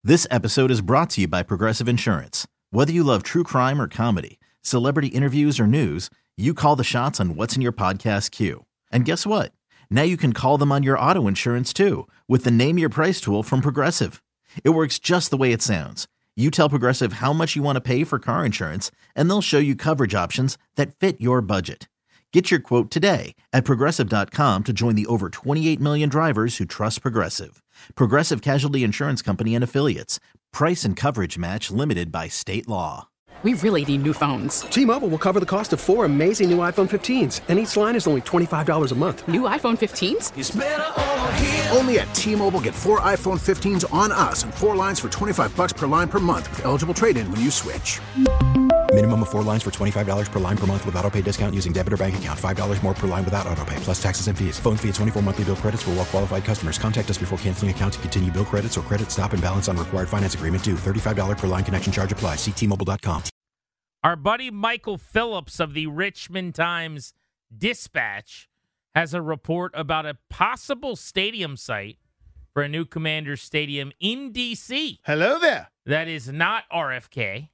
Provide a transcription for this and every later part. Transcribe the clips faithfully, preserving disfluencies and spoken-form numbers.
This episode is brought to you by Progressive Insurance. Whether you love true crime or comedy, celebrity interviews or news, you call the shots on what's in your podcast queue. And guess what? Now you can call them on your auto insurance too with the Name Your Price tool from Progressive. It works just the way it sounds. You tell Progressive how much you want to pay for car insurance, and they'll show you coverage options that fit your budget. Get your quote today at Progressive dot com to join the over twenty-eight million drivers who trust Progressive. Progressive Casualty Insurance Company and Affiliates. Price and coverage match limited by state law. We really need new phones. T-Mobile will cover the cost of four amazing new iPhone fifteens, and each line is only twenty-five dollars a month. New iPhone fifteens? It's better over here. Only at T-Mobile, get four iPhone fifteens on us and four lines for twenty-five bucks per line per month with eligible trade-in when you switch. Minimum of four lines for twenty-five dollars per line per month with autopay discount using debit or bank account. five dollars more per line without autopay, plus taxes and fees. Phone fee at twenty-four monthly bill credits for well-qualified customers. Contact us before canceling account to continue bill credits or credit stop and balance on required finance agreement due. thirty-five dollars per line connection charge applies. See T Mobile dot com. Our buddy Michael Phillips of the Richmond Times-Dispatch has a report about a possible stadium site for a new Commanders stadium in D C Hello there. that is not R F K,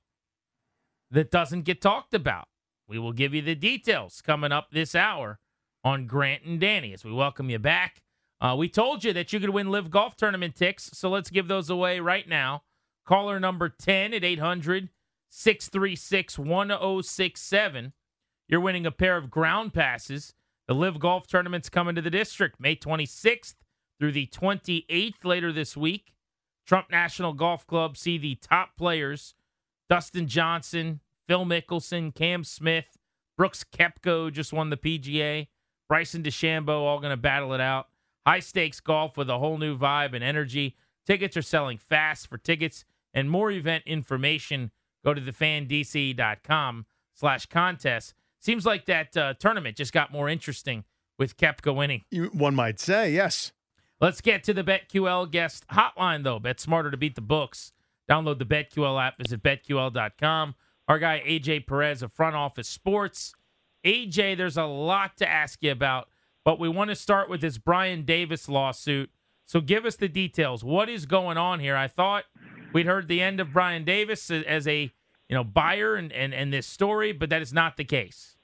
that doesn't get talked about. We will give you the details coming up this hour on Grant and Danny as we welcome you back. Uh, we told you that you could win Live Golf Tournament ticks, so let's give those away right now. Caller number ten at eight hundred, six three six, one oh six seven. You're winning a pair of ground passes. The Live Golf Tournament's coming to the district May twenty-sixth through the twenty-eighth later this week. Trump National Golf Club, see the top players: Dustin Johnson, Phil Mickelson, Cam Smith, Brooks Koepka just won the P G A, Bryson DeChambeau, all going to battle it out. High-stakes golf with a whole new vibe and energy. Tickets are selling fast. For tickets and more event information, go to thefandc.com slash contest. Seems like that uh, tournament just got more interesting with Koepka winning. You, one might say, yes. Let's get to the BetQL guest hotline, though. Bet smarter to beat the books. Download the BetQL app. Visit bet Q L dot com. Our guy, A J Perez of Front Office Sports. A J, there's a lot to ask you about, but we want to start with this Brian Davis lawsuit. So give us the details. What is going on here? I thought we'd heard the end of Brian Davis as a you know buyer and, and, and this story, but that is not the case.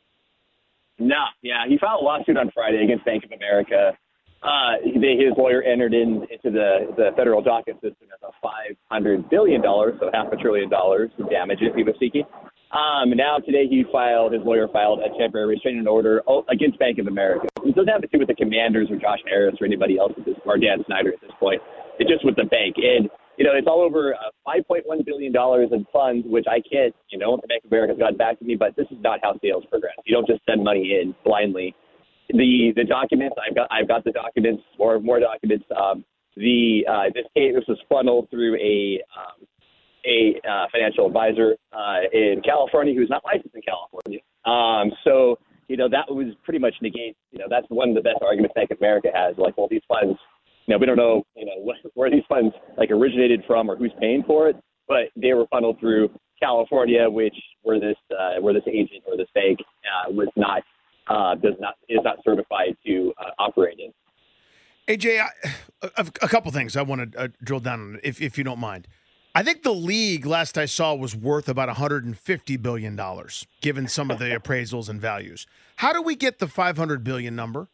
No, yeah. He filed a lawsuit on Friday against Bank of America. Uh, they, his lawyer entered in, into the, the federal docket system as a five hundred billion dollars, so half a trillion dollars in damages he was seeking. Um, now today he filed, his lawyer filed a temporary restraining order against Bank of America. It doesn't have to do with the Commanders or Josh Harris or anybody else at this, or Dan Snyder at this point. It's just with the bank. And, you know, it's all over uh, five point one billion dollars in funds, which I can't, you know, Bank of America's gotten back to me, but this is not how sales progress. You don't just send money in blindly. The the documents I've got I've got the documents or more documents. Um, the uh, this case this was funneled through a um, a uh, financial advisor uh, in California who's not licensed in California. Um, so you know that was pretty much negate. You know that's one of the best arguments Bank of America has. Like, well, these funds, you know, we don't know, you know, what, where these funds like originated from or who's paying for it, but they were funneled through California, which where this uh, where this agent or this bank uh, was not. Uh, does not is not certified to uh, operate in. A J, I, a, a couple things I want to uh, drill down on, if if you don't mind. I think the league, last I saw, was worth about one hundred fifty billion dollars, given some of the appraisals and values. How do we get the five hundred billion dollars number?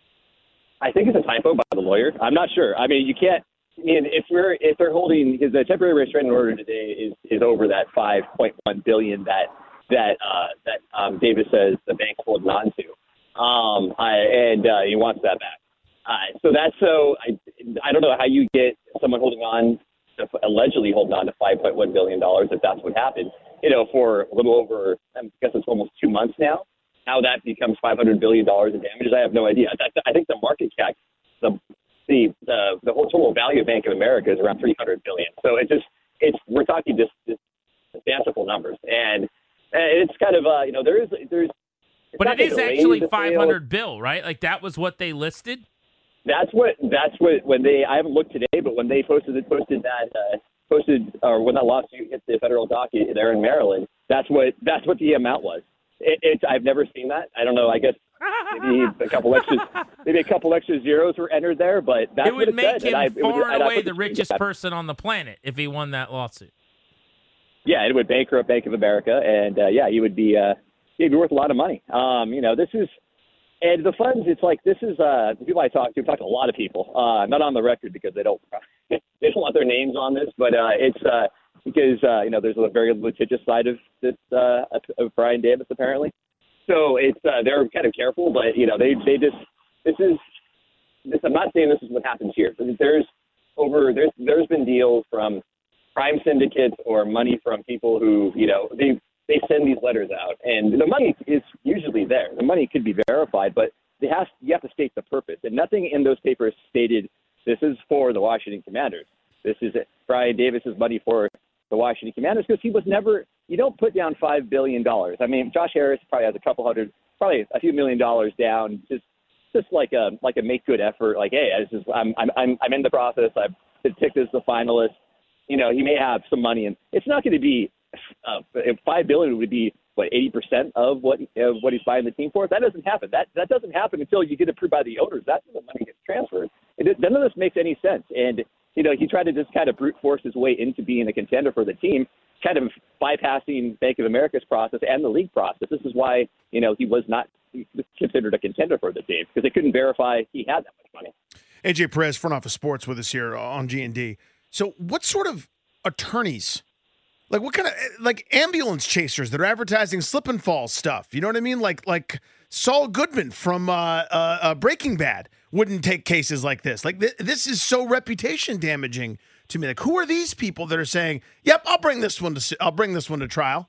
I think it's a typo by the lawyer. I'm not sure. I mean, you can't. I mean, if we're if they're holding his the temporary restraining order today is is over that five point one billion dollars that. that uh, that um, Davis says the bank's holding on to, um, I, and uh, he wants that back. Uh, so that's so I, I don't know how you get someone holding on, to, allegedly holding on to five point one billion dollars if that's what happened. You know, for a little over, I guess it's almost two months now. How that becomes five hundred billion dollars in damages, I have no idea. I, I think the market cap, the the the, the whole total value of Bank of America is around three hundred billion dollars. So it just it's we're talking just, just fanciful numbers and. It's kind of, uh, you know, there is, there's. But it is actually five hundred bill, right? Like that was what they listed. That's what. That's what when they. I haven't looked today, but when they posted it, posted that, uh, posted or when that lawsuit hit the federal docket there in Maryland, that's what. That's what the amount was. It, it's. I've never seen that. I don't know. I guess maybe a couple extra, maybe a couple extra zeros were entered there, but that's it would what it make said. him and I, far was, and and I away put the richest that. person on the planet if he won that lawsuit. Yeah, it would bankrupt Bank of America, and uh, yeah, he would be uh, he'd be worth a lot of money. Um, you know, this is and the funds. It's like this is uh, the people I talk to. I've talked to a lot of people, uh, not on the record because they don't they don't want their names on this, but uh, it's uh, because uh, you know there's a very litigious side of this uh, of Brian Davis apparently. So it's uh, they're kind of careful, but you know they they just this is this. I'm not saying this is what happens here. There's over there's there's been deals from crime syndicates or money from people who, you know, they they send these letters out, and the money is usually there. The money could be verified, but they have you have to state the purpose, and nothing in those papers stated this is for the Washington Commanders. This is Brian Davis's money for the Washington Commanders because he was never. You don't put down five billion dollars. I mean, Josh Harris probably has a couple hundred, probably a few million dollars down, just just like a like a make good effort. Like, hey, this is I'm I'm I'm I'm in the process. I've been picked as the finalist. You know, he may have some money, and it's not going to be uh, five billion would be what eighty percent of what of what he's buying the team for. That doesn't happen. That that doesn't happen until you get approved by the owners. That's when the money gets transferred. It, none of this makes any sense. And you know, he tried to just kind of brute force his way into being a contender for the team, kind of bypassing Bank of America's process and the league process. This is why you know he was not considered a contender for the team because they couldn't verify he had that much money. A J Perez, Front Office Sports, with us here on G and D. So what sort of attorneys, like what kind of, like ambulance chasers that are advertising slip and fall stuff? You know what I mean? Like like Saul Goodman from uh, uh, uh, Breaking Bad wouldn't take cases like this. Like th- this is so reputation damaging to me. Like who are these people that are saying, "Yep, I'll bring this one to I'll bring this one to trial"?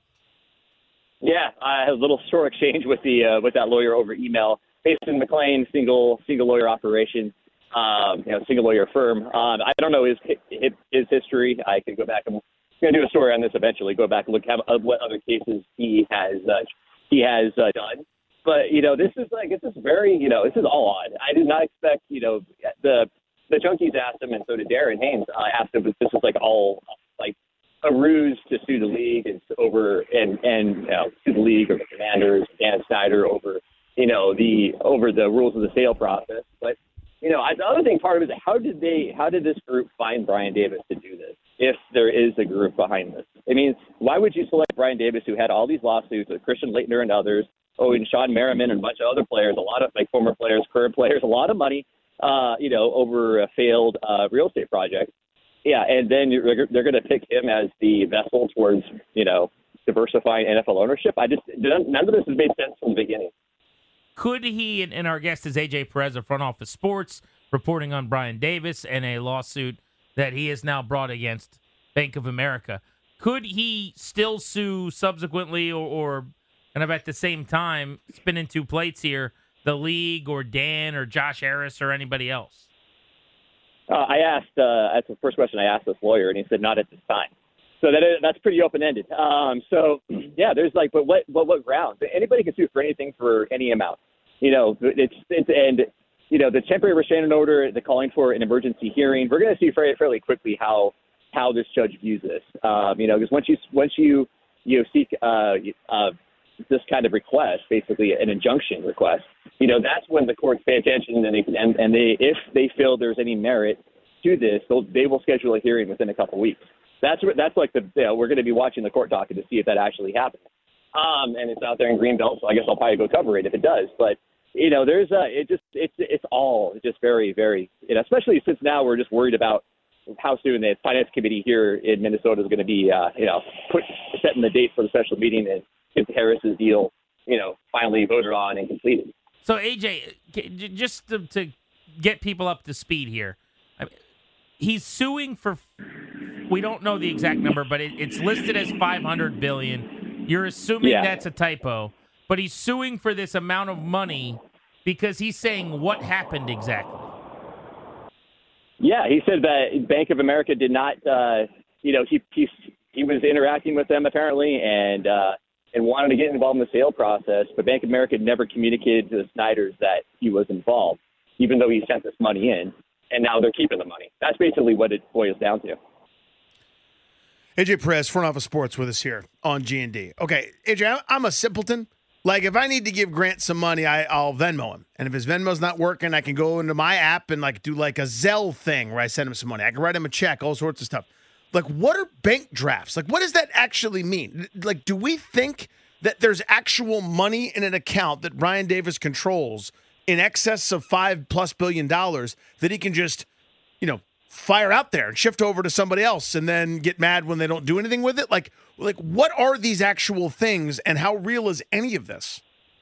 Yeah, I had a little short exchange with the uh, with that lawyer over email. Based in McLean, single single lawyer operation. Um, you know, single lawyer firm. Um, I don't know his his history. I could go back and I'm going to do a story on this eventually. Go back and look at what other cases he has uh, he has uh, done. But you know, this is like this is very you know this is all odd. I did not expect you know the the Junkies asked him, and so did Darren Haynes. I asked him if this was like all like a ruse to sue the league and over and and you know, sue the league or the Commanders, Dan Snyder over you know the over the rules of the sale process, but. You know, the other thing part of it is how did they, how did this group find Brian Davis to do this? If there is a group behind this, I mean, why would you select Brian Davis, who had all these lawsuits with Christian Leitner and others, oh, and Sean Merriman and a bunch of other players, a lot of like former players, current players, a lot of money, uh, you know, over a failed uh, real estate project. Yeah, and then you're, they're going to pick him as the vessel towards, you know, diversifying N F L ownership. I just none of this has made sense from the beginning. Could he, and, and our guest is A J Perez of Front Office Sports, reporting on Brian Davis and a lawsuit that he has now brought against Bank of America. Could he still sue subsequently or, or kind of at the same time, spinning two plates here, the league or Dan or Josh Harris or anybody else? Uh, I asked, uh, that's the first question I asked this lawyer, and he said not at this time. So that is, that's pretty open-ended. Um, so, yeah, there's like, but what, what, what grounds? Anybody can sue for anything for any amount. You know, it's, it's and, you know, the temporary restraining order, the calling for an emergency hearing, we're going to see fairly, fairly quickly how how this judge views this. Um, you know, because once you, once you, you know, seek uh, uh, this kind of request, basically an injunction request, you know, that's when the courts pay attention and they, and, and they, if they feel there's any merit to this, they'll, they will schedule a hearing within a couple weeks. That's that's like the you know, we're going to be watching the court docket to see if that actually happens. Um, and it's out there in Greenbelt, so I guess I'll probably go cover it if it does. But you know, there's a it just it's it's all just very very you know, especially since now we're just worried about how soon the finance committee here in Minnesota is going to be uh, you know put setting the date for the special meeting and get Harris's deal you know finally voted on and completed. So A J, just to, to get people up to speed here, I mean, he's suing for. We don't know the exact number, but it, it's listed as five hundred billion dollars. You're assuming yeah. that's a typo, but he's suing for this amount of money because he's saying what happened exactly. Yeah, he said that Bank of America did not, uh, you know, he, he he was interacting with them apparently and uh, and wanted to get involved in the sale process, but Bank of America never communicated to the Snyders that he was involved, even though he sent this money in, and now they're keeping the money. That's basically what it boils down to. A J Perez, Front Office Sports, with us here on G and D. Okay, A J, I'm a simpleton. Like, if I need to give Grant some money, I, I'll Venmo him. And if his Venmo's not working, I can go into my app and, like, do, like, a Zelle thing where I send him some money. I can write him a check, all sorts of stuff. Like, what are bank drafts? Like, what does that actually mean? Like, do we think that there's actual money in an account that Brian Davis controls in excess of five plus billion dollars that he can just, you know, fire out there and shift over to somebody else and then get mad when they don't do anything with it? Like, like what are these actual things, and how real is any of this?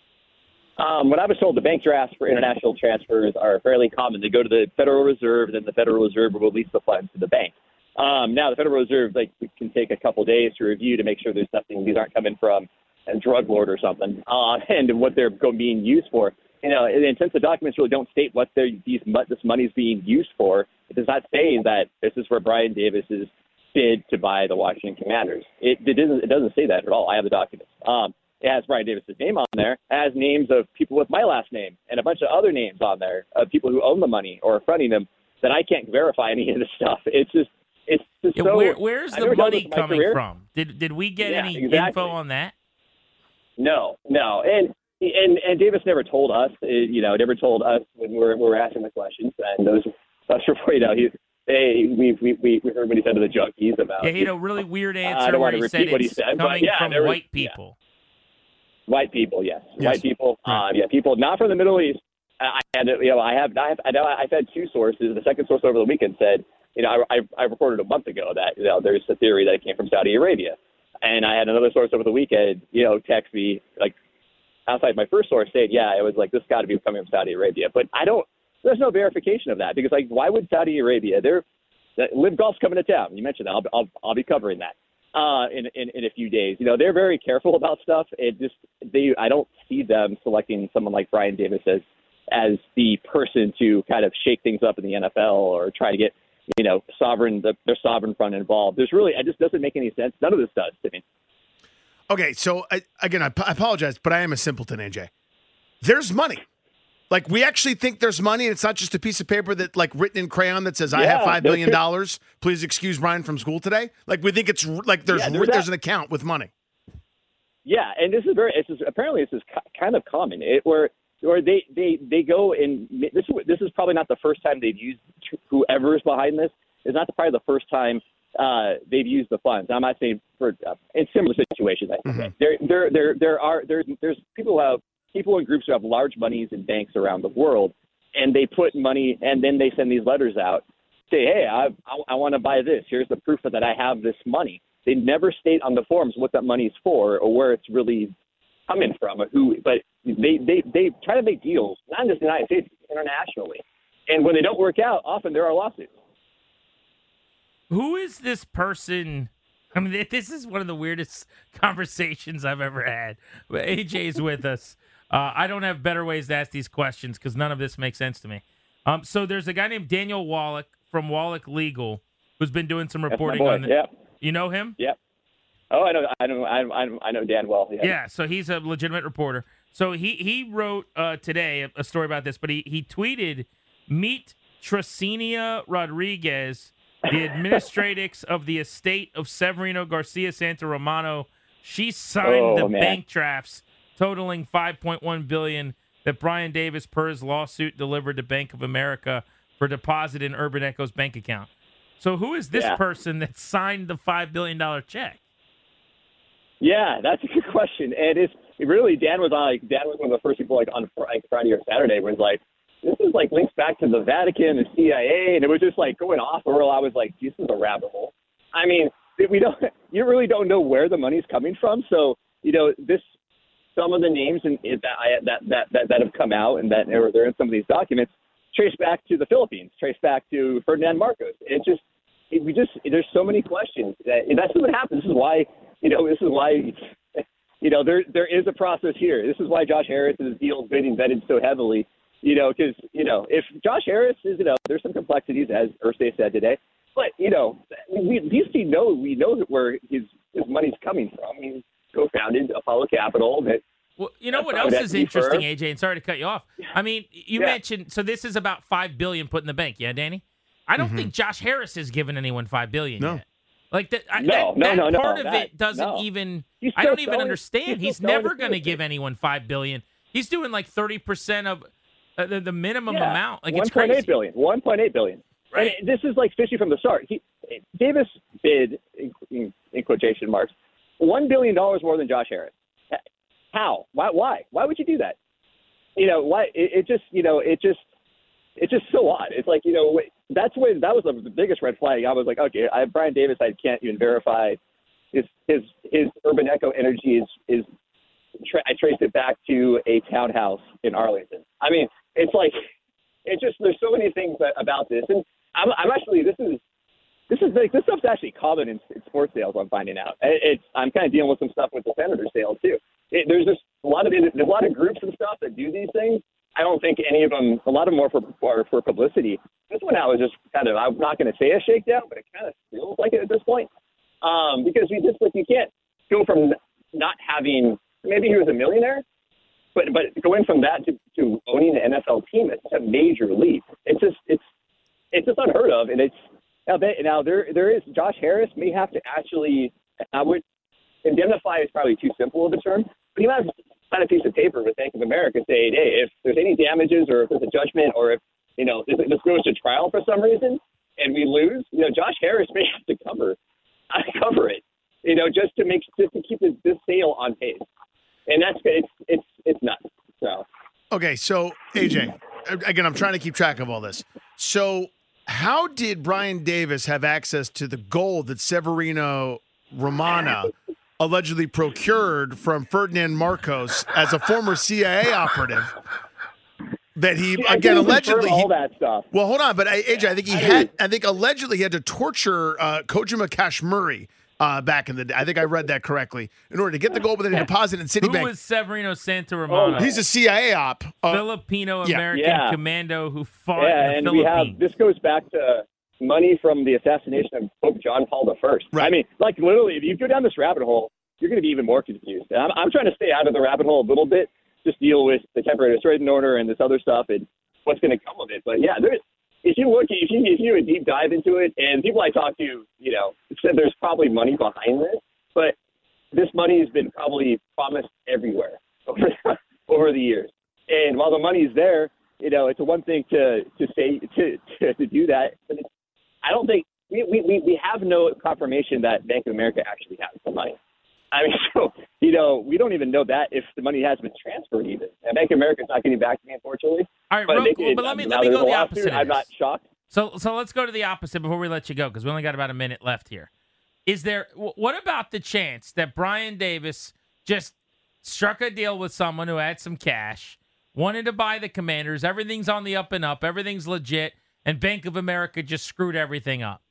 Um, when I was told, the bank drafts for international transfers are fairly common. They go to the Federal Reserve, then the Federal Reserve will release the funds to the bank. Um, now, the Federal Reserve like can take a couple days to review to make sure there's nothing, these aren't coming from a drug lord or something, uh, and what they're going being used for. You know, and since the documents really don't state what they're, these this money is being used for, it does not say that this is for Brian Davis's bid to buy the Washington Commanders. It, it doesn't it doesn't say that at all. I have the documents. Um, it has Brian Davis's name on there. It has names of people with my last name and a bunch of other names on there of people who own the money or are fronting them. That I can't verify any of this stuff. It's just it's just Yeah, so. where, where's I've the never done money this in my coming career. from? Did did we get Yeah, any exactly. info on that? No, no, and and and Davis never told us. uh, You know, never told us when we were we were asking the questions. And those, that's for you know, he, they we we we we heard what he said to the junkies about. Yeah, he had a really weird I answer don't where want to he said repeat what he it's said, but coming yeah, from there was- white yeah. people. White people, yes, Yes. white people. Right. Uh, yeah, people not from the Middle East. I I had, you know, I have, I have, I know I've had two sources. The second source over the weekend said, you know, I, I, I reported a month ago that, you know, there's a theory that it came from Saudi Arabia, and I had another source over the weekend, you know, text me like outside my first source saying, yeah, it was like this got to be coming from Saudi Arabia, but I don't. There's no verification of that because, like, why would Saudi Arabia? They're Live Golf's coming to town. You mentioned that. I'll, I'll, I'll be covering that. Uh, in, in in a few days, you know, they're very careful about stuff. It just they I don't see them selecting someone like Brian Davis as as the person to kind of shake things up in the N F L or try to get, you know, sovereign the, their sovereign front involved. There's really it just doesn't make any sense. None of this does to me. Okay, so I, again, I, I apologize, but I am a simpleton, A J. There's money. Like, we actually think there's money, and it's not just a piece of paper that, like, written in crayon that says, I Yeah, have five billion there- dollars. Please excuse Brian from school today. Like, we think it's, r- like, there's Yeah, r- there's there's that. an account with money. Yeah, and this is very. This is apparently this is ki- kind of common. It, where where they, they, they go and this is this is probably not the first time they've used whoever is behind this. It's not probably the first time uh, they've used the funds. I'm not saying for uh, in similar situations. I think Mhm. there there there there are there's there's people who have people in groups who have large monies in banks around the world, and they put money and then they send these letters out. Say, hey, I I, I want to buy this. Here's the proof that I have this money. They never state on the forms what that money's for or where it's really coming from or who. But they they they try to make deals, not just in the United States, internationally. And when they don't work out, often there are lawsuits. Who is this person? I mean, this is one of the weirdest conversations I've ever had. But A J's with us. Uh, I don't have better ways to ask these questions because none of this makes sense to me. Um, so there's a guy named Daniel Wallach from Wallach Legal who's been doing some That's my reporting boy. on the, Yeah, You know him? yeah. Oh, I know, I know, I know, I know Dan well. Yeah. Yeah, so he's a legitimate reporter. So he he wrote uh, today a, a story about this, but he, he tweeted, meet Tricinia Rodriguez, the administratrix of the estate of Severino Garcia Santa Romano. She signed Oh, the man. bank drafts totaling five point one billion dollars that Brian Davis, per his lawsuit, delivered to Bank of America for deposit in Urban Echo's bank account. So who is this Yeah. person that signed the five billion dollars check? Yeah, that's a good question. And it's it really Dan was on like Dan was one of the first people like on Fri- like Friday or Saturday was like, this is like links back to the Vatican, the C I A, and it was just like going off. Or I was like, this is a rabbit hole. I mean, we don't you really don't know where the money's coming from. So you know this. Some of the names in, in that, I, that that that that have come out and that are they're in some of these documents trace back to the Philippines, trace back to Ferdinand Marcos. It's just it, we just there's so many questions. That, and that's what happens. This is why you know this is why you know there there is a process here. This is why Josh Harris's deal has been vetted so heavily. You know, because you know if Josh Harris is you know there's some complexities as Irsay said today, but you know we at least we know we know where his his money's coming from. He's co-founded Apollo Capital. That Well, you know That's what not else an is equity interesting, firm. A J? And sorry to cut you off. I mean, you Yeah. mentioned so this is about five billion put in the bank, yeah, Danny. I don't think Josh Harris has given anyone five billion No. yet. Like that, I, No, that, no, that no, no, part of that- it doesn't no. even. He's I still don't even selling- understand. he's He's, still selling never the going to tickets. give anyone five billion. He's doing like thirty percent of uh, the, the minimum Yeah, amount. Like one it's point crazy. eight billion. one point eight billion. Right. And this is like fishy from the start. He, Davis bid, in, in, in quotation marks, one billion dollars more than Josh Harris. How? Why? Why? Why would you do that? You know, why? It, it just, you know, it just, it's just so odd. It's like, you know, that's when that was the biggest red flag. I was like, okay, I, Brian Davis, I can't even verify his his his Urban Echo energy is is. Tra- I traced it back to a townhouse in Arlington. I mean, it's like, it's just there's so many things that, about this, and I'm, I'm actually this is this is like this stuff's actually common in, in sports sales. I'm finding out. It, it's I'm kind of dealing with some stuff with the Senator sales too. It, there's just a lot of there's a lot of groups and stuff that do these things. I don't think any of them. A lot of them are for are for publicity. This one now is just kind of. I'm not going to say a shakedown, but it kind of feels like it at this point, um, because you just like you can't go from not having. Maybe he was a millionaire, but but going from that to, to owning the N F L team, it's a major leap. It's just it's it's just unheard of, and it's now, they, now there there is Josh Harris may have to actually I would indemnify is probably too simple of a term, but he might have to sign a piece of paper with Bank of America saying, hey, if there's any damages or if there's a judgment or if you know if this goes to trial for some reason and we lose, you know Josh Harris may have to cover cover it, you know, just to make just to keep this, this sale on pace. And that's it's it's it's nuts. So Okay, so A J, again, I'm trying to keep track of all this. So, how did Brian Davis have access to the gold that Severino Romano allegedly procured from Ferdinand Marcos as a former C I A operative? That he I again couldn't allegedly confirm all he- that stuff. Well, hold on, but uh, A J, I think he I had. mean- I think allegedly he had to torture uh, Kojima Kashmuri uh, back in the day. I think I read that correctly. In order to get the gold, but then he deposited in Who Citibank. was Severino Santa Romano? He's a C I A op. Uh, Filipino yeah. American Yeah. commando who fought Yeah, in and the we have Philippines. this goes back to money from the assassination of Pope John Paul the First. Right. I mean, like literally, if you go down this rabbit hole, you're going to be even more confused. And I'm, I'm trying to stay out of the rabbit hole a little bit, just deal with the temporary restraining order and this other stuff and what's going to come of it. But yeah, there's if you look, if you if you do a deep dive into it, and people I talk to, you know, said there's probably money behind this, but this money has been probably promised everywhere over over the years. And while the money's there, you know, it's a one thing to to say to to, to do that, but it's, I don't think we, we we have no confirmation that Bank of America actually has the money. I mean, so you know, we don't even know that if the money has been transferred even. And Bank of America's not getting back to me, unfortunately. All right, but, real, they, cool, but let me now let me there's go a the lawsuit. opposite. of I'm not this. shocked. So so let's go to the opposite before we let you go because we only got about a minute left here. Is there wh- what about the chance that Brian Davis just struck a deal with someone who had some cash, wanted to buy the Commanders, everything's on the up and up, everything's legit, and Bank of America just screwed everything up?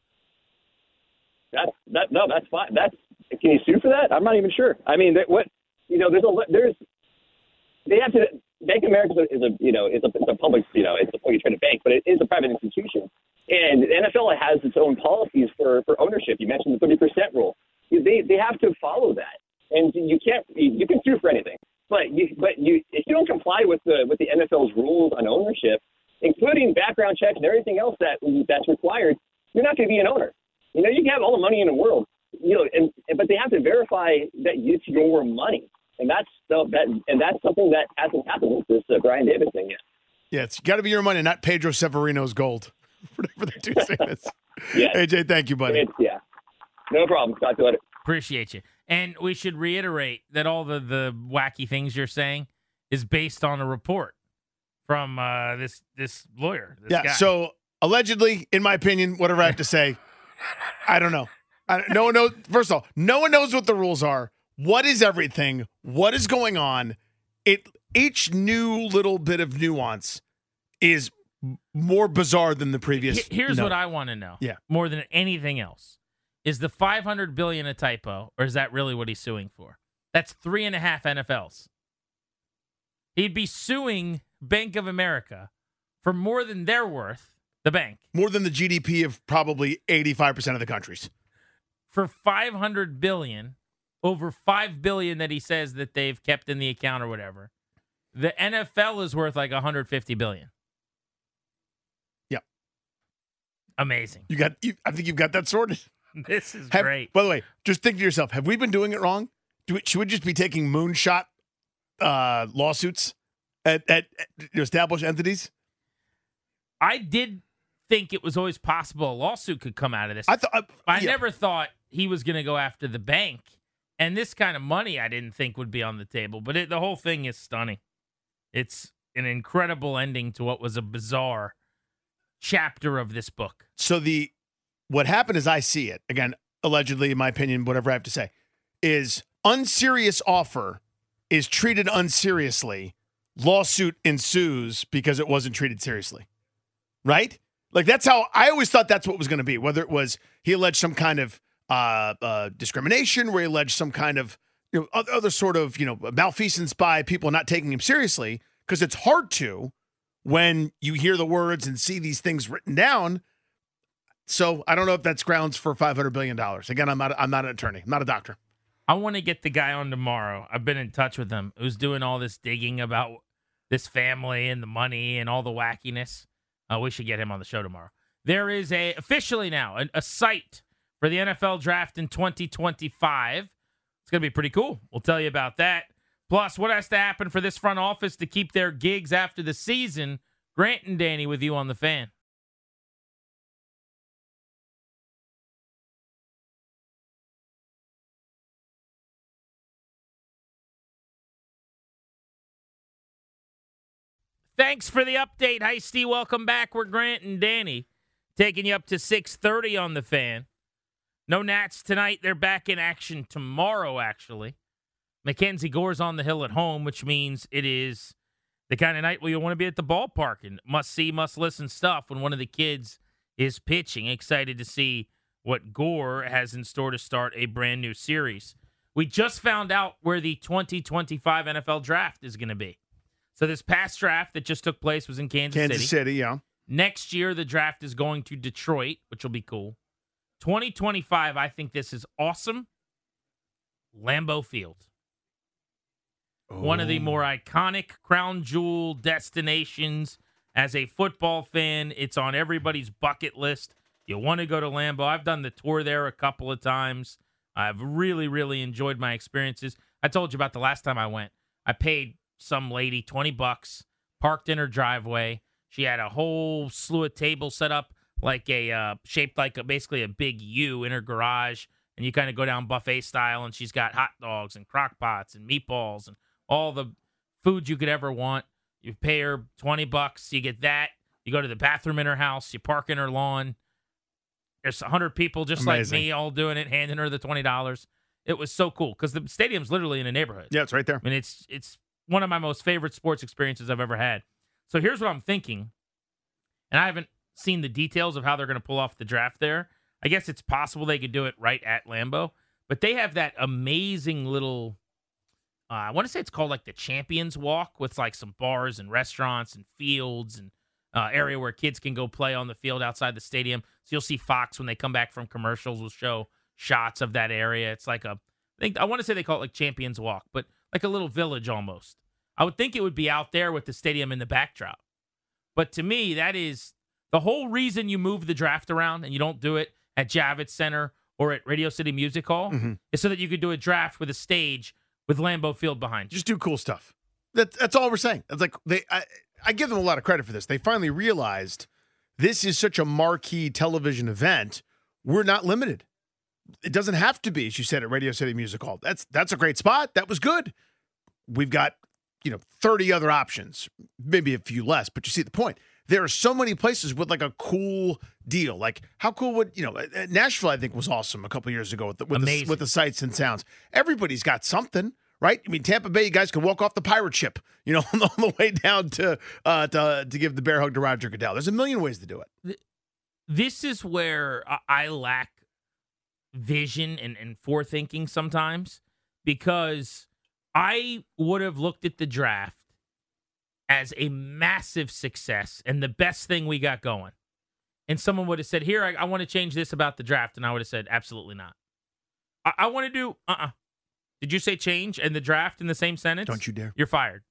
That's that. No, that's fine. That's can you sue for that? I'm not even sure. I mean, that, what you know, there's a there's they have to. Bank of America is a you know it's a, it's a public you know it's a publicly traded bank, but it is a private institution, and the N F L has its own policies for, for ownership. You mentioned the thirty percent rule. They they have to follow that, and you can't you can sue for anything, but you but you if you don't comply with the with the N F L's rules on ownership, including background checks and everything else that that's required, you're not going to be an owner. You know, you can have all the money in the world, you know, and, and but they have to verify that it's your money, and that's so that and that's something that hasn't happened with this uh, Brian Davis thing yet. yeah, it's got to be your money, not Pedro Severino's gold. For the two seconds. Yeah. A J, thank you, buddy. It's, yeah, no problem. Talk to you later. Appreciate you. And we should reiterate that all the, the wacky things you're saying is based on a report from uh, this this lawyer. This Yeah. guy. So allegedly, in my opinion, whatever I have to say, I don't know. I, no one knows. First of all, no one knows what the rules are. What is everything? What is going on? It each new little bit of nuance is more bizarre than the previous. He- Here's no. what I want to know. Yeah. More than anything else, is the five hundred billion a typo, or is that really what he's suing for? That's three and a half N F Ls. He'd be suing Bank of America for more than they're worth. The bank more than the G D P of probably eighty-five percent of the countries. for five hundred billion, over five billion that he says that they've kept in the account or whatever. The N F L is worth like one hundred fifty billion. Yep. Amazing. You got. You, I think you've got that sorted. This is Have, great. By the way, just think to yourself, have we been doing it wrong? Do we, should we just be taking moonshot uh, lawsuits at, at, at established entities? I did think it was always possible a lawsuit could come out of this. I thought. Uh, I yeah. never thought he was going to go after the bank. And this kind of money I didn't think would be on the table. But it, the whole thing is stunning. It's an incredible ending to what was a bizarre chapter of this book. So the what happened as I see it, again, allegedly, in my opinion, whatever I have to say, is unserious offer is treated unseriously. Lawsuit ensues because it wasn't treated seriously. Right? Like, that's how I always thought that's what was going to be, whether it was he alleged some kind of uh, uh, discrimination, where he alleged some kind of, you know, other, other sort of, you know, malfeasance by people not taking him seriously, because it's hard to when you hear the words and see these things written down. So I don't know if that's grounds for five hundred billion dollars. Again, I'm not, I'm not an attorney. I'm not a doctor. I want to get the guy on tomorrow. I've been in touch with him, who's doing all this digging about this family and the money and all the wackiness. Uh, we should get him on the show tomorrow. There is a officially now a, a site for the N F L draft in twenty twenty-five. It's going to be pretty cool. We'll tell you about that. Plus, what has to happen for this front office to keep their gigs after the season? Grant and Danny with you on the Fan. Thanks for the update, Heisty. Welcome back. We're Grant and Danny, taking you up to six thirty on the Fan. No Nats tonight. They're back in action tomorrow, actually. Mackenzie Gore's on the hill at home, which means it is the kind of night where you want to be at the ballpark and must-see, must-listen stuff when one of the kids is pitching. Excited to see what Gore has in store to start a brand-new series. We just found out where the twenty twenty-five N F L draft is going to be. So this past draft that just took place was in Kansas, Kansas City. City, yeah. Next year, the draft is going to Detroit, which will be cool. twenty twenty-five, I think this is awesome. Lambeau Field. Oh. One of the more iconic crown jewel destinations. As a football fan, it's on everybody's bucket list. You want to go to Lambeau. I've done the tour there a couple of times. I've really, really enjoyed my experiences. I told you about the last time I went. I paid some lady twenty bucks, parked in her driveway. She had a whole slew of tables set up like a uh, shaped like a, basically a big U in her garage, and you kind of go down buffet style, and she's got hot dogs and crock pots and meatballs and all the food you could ever want. You pay her twenty bucks, you get that. You go to the bathroom in her house, you park in her lawn. There's one hundred people just Amazing. like me all doing it, handing her the twenty dollars. It was so cool because the stadium's literally in a neighborhood. Yeah, it's right there. I mean, it's it's one of my most favorite sports experiences I've ever had. So here's what I'm thinking, and I haven't seen the details of how they're going to pull off the draft there. I guess it's possible they could do it right at Lambeau, but they have that amazing little, uh, I want to say it's called like the Champions Walk with like some bars and restaurants and fields and uh, area where kids can go play on the field outside the stadium. So you'll see Fox when they come back from commercials will show shots of that area. It's like a, I think I want to say they call it like Champions Walk, but like a little village almost. I would think it would be out there with the stadium in the backdrop. But to me, that is the whole reason you move the draft around and you don't do it at Javits Center or at Radio City Music Hall mm-hmm. is so that you could do a draft with a stage with Lambeau Field behind you. Just do cool stuff. That, that's all we're saying. It's like they, I, I give them a lot of credit for this. They finally realized this is such a marquee television event. We're not limited. It doesn't have to be, as you said, at Radio City Music Hall. That's that's a great spot. That was good. We've got, you know, thirty other options, maybe a few less, but you see the point. There are so many places with like a cool deal. Like how cool would, you know, Nashville, I think was awesome a couple of years ago with the, with the, with the sights and sounds. Everybody's got something, right? I mean, Tampa Bay, you guys can walk off the pirate ship, you know, on the, on the way down to, uh, to, to give the bear hug to Roger Goodell. There's a million ways to do it. This is where I lack vision and, and forethinking sometimes, because I would have looked at the draft as a massive success and the best thing we got going. And someone would have said, here, I, I want to change this about the draft. And I would have said, absolutely not. I, I want to do, uh-uh. Did you say change and the draft in the same sentence? Don't you dare. You're fired.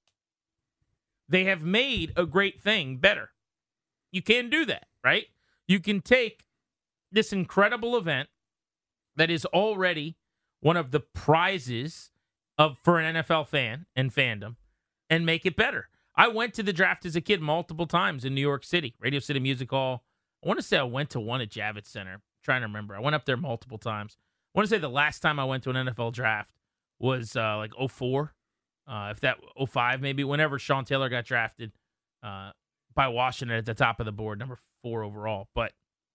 They have made a great thing better. You can do that, right? You can take this incredible event that is already one of the prizes of for an N F L fan and fandom, and make it better. I went to the draft as a kid multiple times in New York City, Radio City Music Hall. I want to say I went to one at Javits Center. I'm trying to remember. I went up there multiple times. I want to say the last time I went to an N F L draft was uh, like oh four, uh, if that oh five maybe, whenever Sean Taylor got drafted uh, by Washington at the top of the board, number four overall. But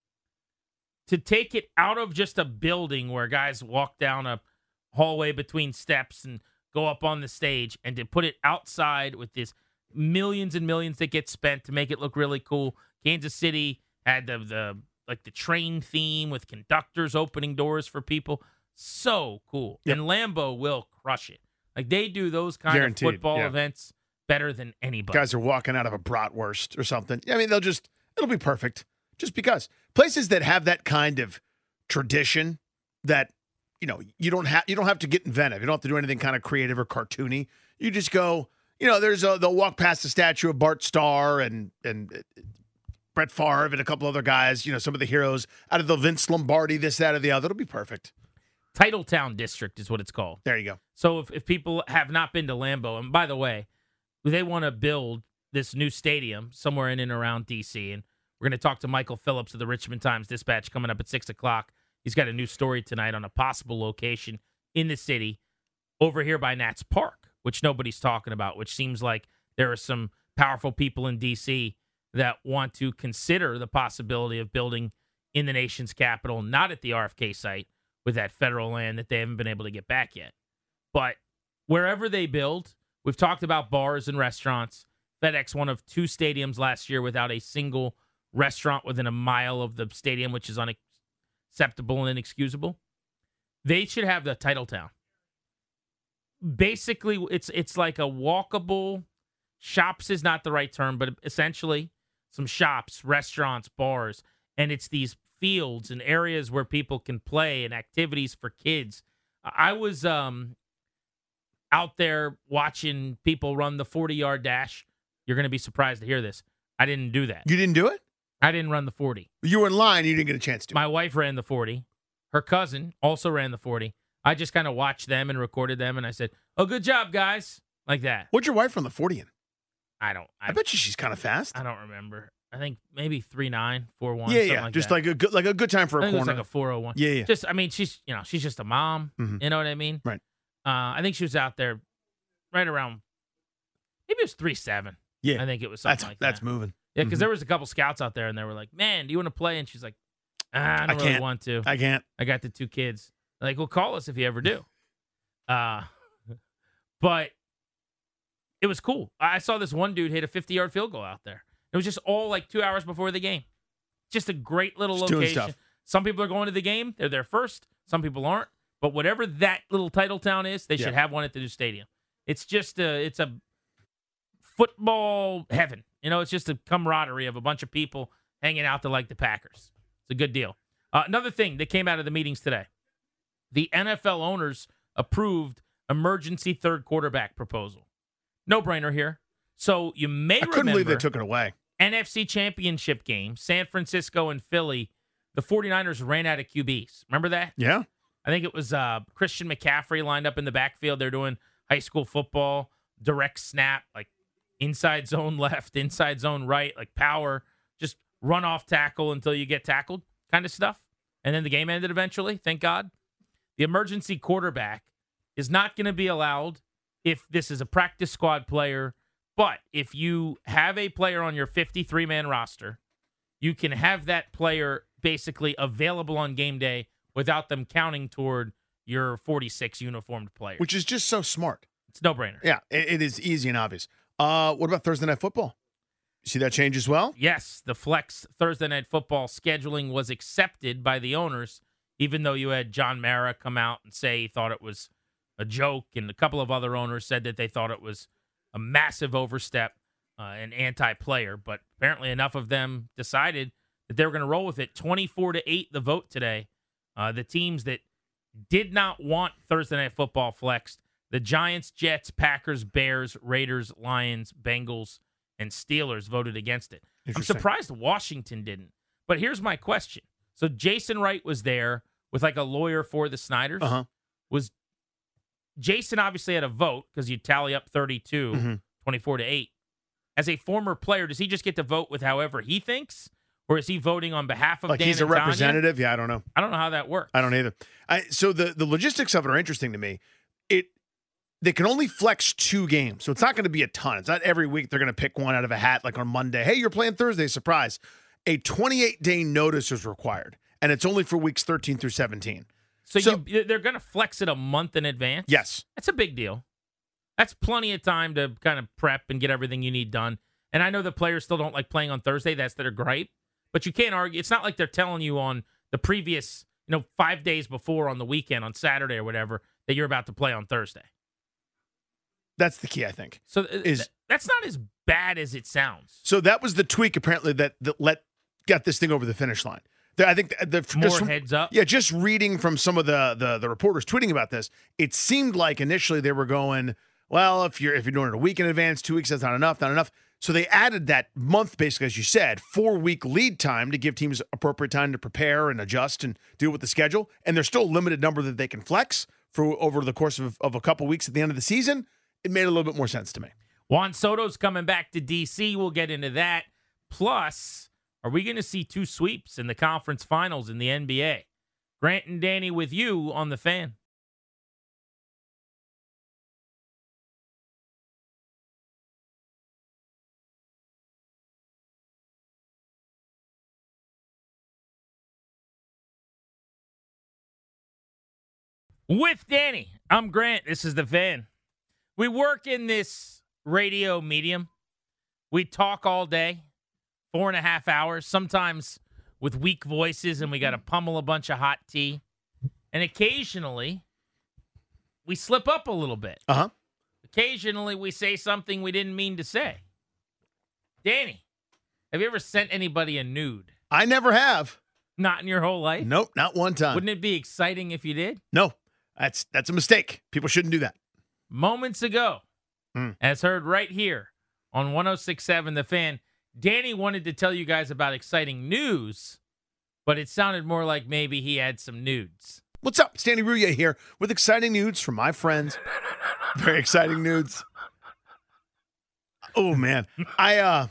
to take it out of just a building where guys walk down a hallway between steps and go up on the stage, and to put it outside with this millions and millions that get spent to make it look really cool. Kansas City had the the like the train theme with conductors opening doors for people. So cool. Yep. And Lambeau will crush it. Like, they do those kind Guaranteed, of football yeah. events better than anybody. Guys are walking out of a bratwurst or something. I mean, they'll just, it'll be perfect. Just because. Places that have that kind of tradition that, you know, you don't have you don't have to get inventive. You don't have to do anything kind of creative or cartoony. You just go, you know, there's a, they'll walk past the statue of Bart Starr and and Brett Favre and a couple other guys, you know, some of the heroes out of the Vince Lombardi, this, that, or the other. It'll be perfect. Titletown District is what it's called. There you go. So if, if people have not been to Lambeau, and by the way, they want to build this new stadium somewhere in and around D C, and we're going to talk to Michael Phillips of the Richmond Times-Dispatch coming up at six o'clock. He's got a new story tonight on a possible location in the city over here by Nats Park, which nobody's talking about, which seems like there are some powerful people in D C that want to consider the possibility of building in the nation's capital, not at the R F K site with that federal land that they haven't been able to get back yet. But wherever they build, we've talked about bars and restaurants. FedEx, one of two stadiums last year without a single restaurant within a mile of the stadium, which is unacceptable and inexcusable. They should have the Titletown. Basically, it's it's like a walkable, shops is not the right term, but essentially some shops, restaurants, bars, and it's these fields and areas where people can play and activities for kids. I was um, out there watching people run the forty-yard dash. You're going to be surprised to hear this. I didn't do that. You didn't do it? I didn't run the forty. You were in line. You didn't get a chance to. My wife ran the forty. Her cousin also ran the forty. I just kind of watched them and recorded them, and I said, "Oh, good job, guys!" Like that. What'd your wife run the forty in? I don't. I, I bet you she's kind of fast. I don't remember. I think maybe three nine, four one. Yeah, yeah. Like just that. like a good, like a good time for I a think corner. it was like a four oh one. Yeah, yeah. Just, I mean, she's, you know, she's just a mom. Mm-hmm. You know what I mean? Right. Uh, I think she was out there right around. Maybe it was three seven. Yeah, I think it was something that's like that's that. moving. Yeah, because mm-hmm. there was a couple scouts out there, and they were like, "Man, do you want to play?" And she's like, ah, "I don't I really can't. want to. I can't. I got the two kids." They're like, "Well, call us if you ever do." Uh, but it was cool. I saw this one dude hit a fifty-yard field goal out there. It was just all like two hours before the game. Just a great little Just doing location. stuff. Some people are going to the game. They're there first. Some people aren't. But whatever that little Titletown is, they Yeah. should have one at the new stadium. It's just a, it's a football heaven. You know, it's just a camaraderie of a bunch of people hanging out to like the Packers. It's a good deal. Uh, another thing that came out of the meetings today, the N F L owners approved emergency third quarterback proposal. No-brainer here. So you may I remember couldn't believe they took it away. N F C Championship game, San Francisco and Philly, the 49ers ran out of Q Bs. Remember that? Yeah. I think it was uh, Christian McCaffrey lined up in the backfield. They're doing high school football, direct snap, like inside zone left, inside zone right, like power, just run off tackle until you get tackled kind of stuff. And then the game ended eventually, thank God. The emergency quarterback is not going to be allowed if this is a practice squad player. But if you have a player on your fifty-three man roster, you can have that player basically available on game day without them counting toward your forty-six uniformed player. Which is just so smart. It's no brainer. Yeah, it, it is easy and obvious. Uh, what about Thursday Night Football? You see that change as well? Yes, the flex Thursday Night Football scheduling was accepted by the owners, even though you had John Mara come out and say he thought it was a joke, and a couple of other owners said that they thought it was a massive overstep, uh, an anti-player. But apparently enough of them decided that they were going to roll with it. twenty-four to eight the vote today. Uh, the teams that did not want Thursday Night Football flexed, the Giants, Jets, Packers, Bears, Raiders, Lions, Bengals, and Steelers voted against it. I'm surprised Washington didn't. But here's my question. So Jason Wright was there with like a lawyer for the Snyders Uh-huh. was Jason obviously had a vote because you tally up thirty-two, Mm-hmm. twenty-four to eight. As a former player, does he just get to vote with however he thinks? Or is he voting on behalf of Like Dan he's a and Tanya? representative? Yeah, I don't know. I don't know how that works. I don't either. I, so the, the logistics of it are interesting to me. It They can only flex two games, so it's not going to be a ton. It's not every week they're going to pick one out of a hat, like on Monday. Hey, you're playing Thursday, surprise. A twenty-eight day notice is required, and it's only for weeks thirteen through seventeen. So, So- you, they're going to flex it a month in advance? Yes. That's a big deal. That's plenty of time to kind of prep and get everything you need done. And I know the players still don't like playing on Thursday. That's their gripe. But you can't argue. It's not like they're telling you on the previous, you know, five days before on the weekend, on Saturday or whatever, that you're about to play on Thursday. That's the key, I think. So uh, Is- th- that's not as bad as it sounds. So that was the tweak, apparently, that, that let got this thing over the finish line. The- I think the, the More just from- heads up. Yeah, just reading from some of the, the the reporters tweeting about this, it seemed like initially they were going, well, if you're if you're doing it a week in advance, two weeks, that's not enough, not enough. So they added that month, basically, as you said, four week lead time to give teams appropriate time to prepare and adjust and deal with the schedule. And there's still a limited number that they can flex for over the course of, of a couple weeks at the end of the season. It made a little bit more sense to me. Juan Soto's coming back to D C. We'll get into that. Plus, are we going to see two sweeps in the conference finals in the N B A? Grant and Danny with you on the Fan. With Danny, I'm Grant. This is the Fan. We work in this radio medium. We talk all day, four and a half hours, sometimes with weak voices, and we got to pummel a bunch of hot tea. And occasionally, we slip up a little bit. Uh-huh. Occasionally, we say something we didn't mean to say. Danny, have you ever sent anybody a nude? I never have. Not in your whole life? Nope, not one time. Wouldn't it be exciting if you did? No, that's that's a mistake. People shouldn't do that. Moments ago, Mm. as heard right here on one oh six point seven The Fan, Danny wanted to tell you guys about exciting news, but it sounded more like maybe he had some nudes. What's up? Stanley Rouye here with exciting news from my friends. Very exciting news. Oh, man. I, uh,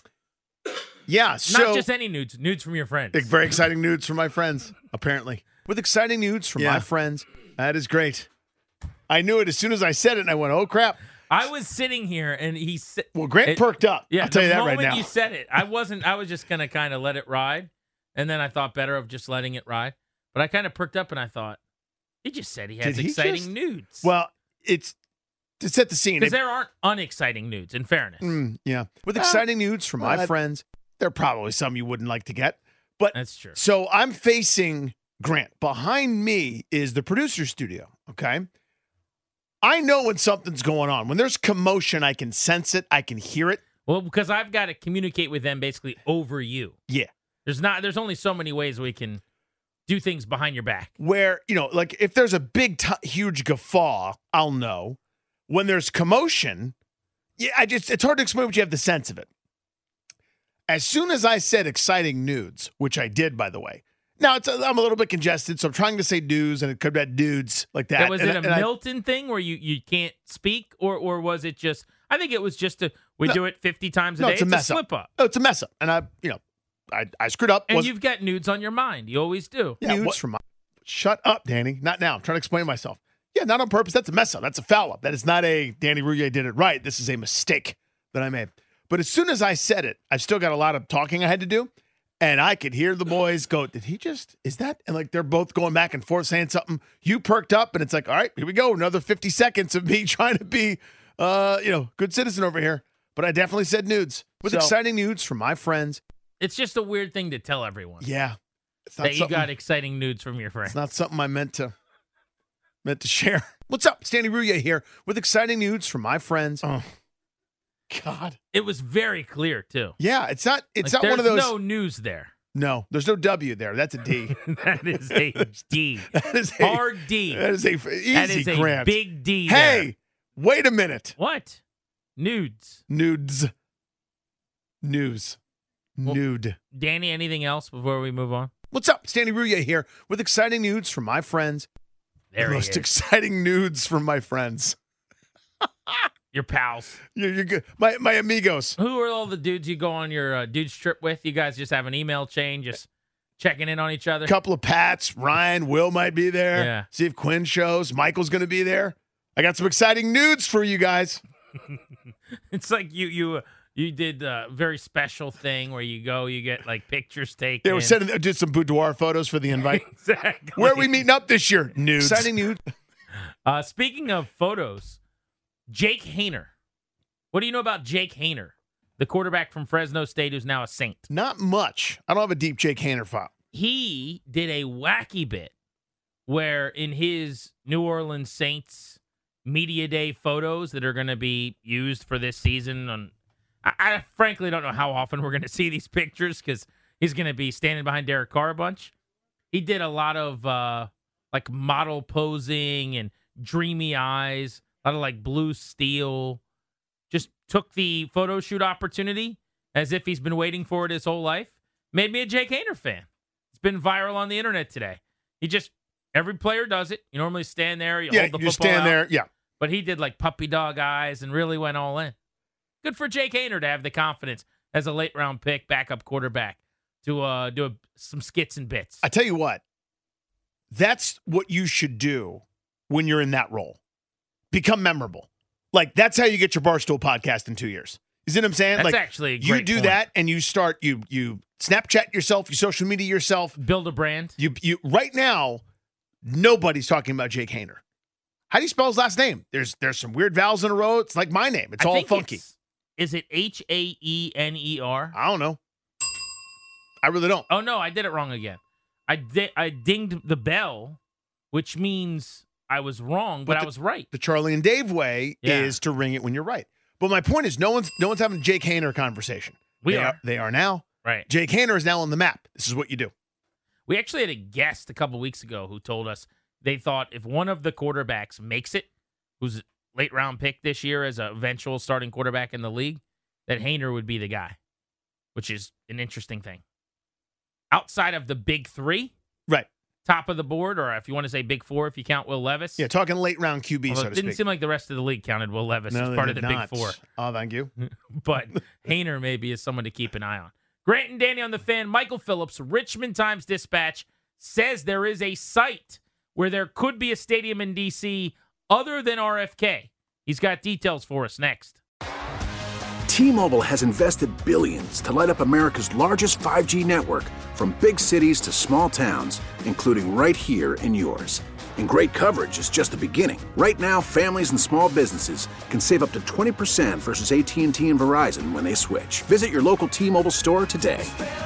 yeah, so. Not just any nudes, nudes from your friends. Big, very exciting news from my friends, apparently. With exciting news from Yeah. my friends. That is great. I knew it as soon as I said it, and I went, oh, crap. I was sitting here, and he said... Well, Grant it- perked up. Yeah, I'll tell the you that right moment now. you said it, I wasn't... I was just going to kind of let it ride, and then I thought better of just letting it ride. But I kind of perked up, and I thought, he just said he has Did he exciting just- nudes. Well, it's to set the scene. Because it- there aren't unexciting nudes, in fairness. Mm, yeah. With Uh, exciting news from my uh, friends, there are probably some you wouldn't like to get. But That's true. So I'm facing Grant. Behind me is the producer studio, okay? I know when something's going on. When there's commotion, I can sense it. I can hear it. Well, because I've got to communicate with them basically over you. Yeah. There's not. There's only so many ways we can do things behind your back. Where, you know, like if there's a big, t- huge guffaw, I'll know. When there's commotion, yeah, I just, it's hard to explain, but you have the sense of it. As soon as I said exciting nudes, which I did, by the way. Now, it's I'm a little bit congested, so I'm trying to say news, and it could be dudes like that. That was and, it a and I- Milton thing where you, you can't speak, or or was it just? I think it was just a we No. do it fifty times a no, day. it's a mess slip up. Oh, it's a mess up, and I, you know, I, I screwed up. And Was- you've got nudes on your mind. You always do. Yeah, nudes from my. Shut up, Danny. Not now. I'm trying to explain myself. Yeah, not on purpose. That's a mess up. That's a foul up. That is not a Danny Rouye did it right. This is a mistake that I made. But as soon as I said it, I've still got a lot of talking I had to do. And I could hear the boys go, did he just, is that? And like they're both going back and forth saying something. You perked up and it's like, all right, here we go. Another fifty seconds of me trying to be, uh, you know, good citizen over here. But I definitely said nudes. With So- exciting nudes from my friends. It's just a weird thing to tell everyone. Yeah. It's not That you something- got exciting nudes from your friends. It's not something I meant to meant to share. What's up? Stanley Rouye here with exciting news from my friends. Oh, God. It was very clear too. Yeah, it's not it's Like, not one of those. there's no news there. No, there's no W there. That's a D. That is a D. That is a Hard D. That is a easy That is a Grant. big D. Hey, there. wait a minute. What? Nudes. Nudes. News. Well- Nude. Danny, anything else before we move on? What's up? Stanley Rouillet here with exciting news from my friends. There the he most is. exciting nudes from my friends. Your pals. You're, you're good. My my amigos. Who are all the dudes you go on your uh, dudes trip with? You guys just have an email chain, just checking in on each other? A couple of Pats. Ryan, Will might be there. Yeah. See if Quinn shows. Michael's going to be there. I got some exciting nudes for you guys. It's like you you you did a very special thing where you go, you get like pictures taken. Yeah, we're sending did some boudoir photos for the invite. Exactly. Where are we meeting up this year? Nudes. Exciting nude. Uh, speaking of photos, Jake Haener. What do you know about Jake Haener, the quarterback from Fresno State who's now a Saint? Not much. I don't have a deep Jake Haener file. He did a wacky bit where in his New Orleans Saints media day photos that are going to be used for this season, on I, I frankly don't know how often we're going to see these pictures because he's going to be standing behind Derek Carr a bunch. He did a lot of uh, like model posing and dreamy eyes, a lot of like blue steel. Just took the photo shoot opportunity as if he's been waiting for it his whole life. Made me a Jake Haener fan. It's been viral on the internet today. He just, every player does it. You normally stand there, you Yeah, hold the you football stand out. there. Yeah. But he did like puppy dog eyes and really went all in. Good for Jake Haener to have the confidence as a late round pick, backup quarterback, to uh, do a, some skits and bits. I tell you what, that's what you should do when you're in that role. Become memorable. Like, that's how you get your Barstool podcast in two years. You see what I'm saying? That's like, actually a you great do point. that and you start, you you Snapchat yourself, you social media yourself. Build a brand. You you right now, nobody's talking about Jake Haener. How do you spell his last name? There's there's some weird vowels in a row. It's like my name. It's I all think funky. it's- Is it H A E N E R? I don't know. I really don't. Oh, no, I did it wrong again. I, di- I dinged the bell, which means I was wrong, but, But I the- was right. The Charlie and Dave way Yeah. is to ring it when you're right. But my point is, no one's no one's having a Jake Haener conversation. We they are. They are now. Right. Jake Haener is now on the map. This is what you do. We actually had a guest a couple weeks ago who told us they thought if one of the quarterbacks makes it, who's a late round pick this year as an eventual starting quarterback in the league, that Haener would be the guy, which is an interesting thing. Outside of the big three, Right. top of the board, or if you want to say big four, if you count Will Levis. Yeah, talking late round Q B, Although so it to didn't speak. seem like the rest of the league counted Will Levis No, as they part of did the not. big four. Oh, thank you. But Haener maybe is someone to keep an eye on. Grant and Danny on the Fan. Michael Phillips, Richmond Times-Dispatch, says there is a site where there could be a stadium in D C other than R F K. He's got details for us next. T-Mobile has invested billions to light up America's largest five G network, from big cities to small towns, including right here in yours. And great coverage is just the beginning. Right now, families and small businesses can save up to twenty percent versus A T and T and Verizon when they switch. Visit your local T-Mobile store today.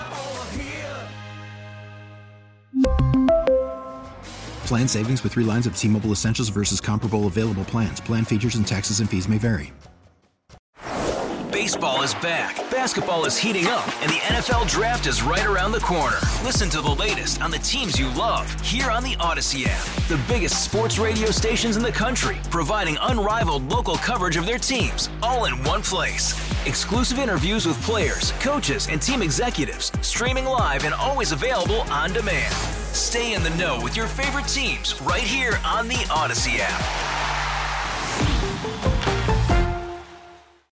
Plan savings with three lines of T-Mobile Essentials versus comparable available plans. Plan features and taxes and fees may vary. Baseball is back, basketball is heating up, and the N F L Draft is right around the corner. Listen to the latest on the teams you love here on the Odyssey app. The biggest sports radio stations in the country, providing unrivaled local coverage of their teams, all in one place. Exclusive interviews with players, coaches, and team executives, streaming live and always available on demand. Stay in the know with your favorite teams right here on the Odyssey app.